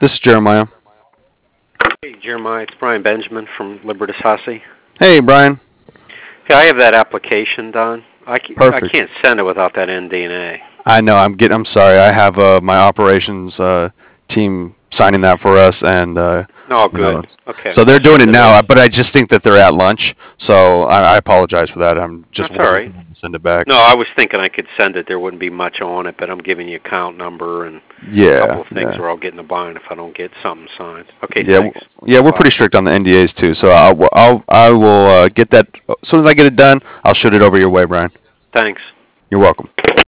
This is Jeremiah. Hey, Jeremiah, it's Brian Benjamin from Libertas Hussey. Hey, Brian. Yeah, I have that application done. I Perfect. can't send it without that NDNA. I know. I'm sorry. I have my operations team signing that for us, and Oh, you know, good. Okay, so they're I'll doing send it it now. over. But I just think that they're at lunch, so I apologize for that. I'm just That's all waiting right. for them to send it back. No, I was thinking I could send it. There wouldn't be much on it, but I'm giving you account number and a couple Yeah, of things, yeah, or I'll get in a bind if I don't get something signed. Okay, yeah, thanks. yeah. We're Bye. pretty strict on the NDAs too, so I will get that as soon as I get it done. I'll shoot it over your way, Brian. Thanks. You're welcome.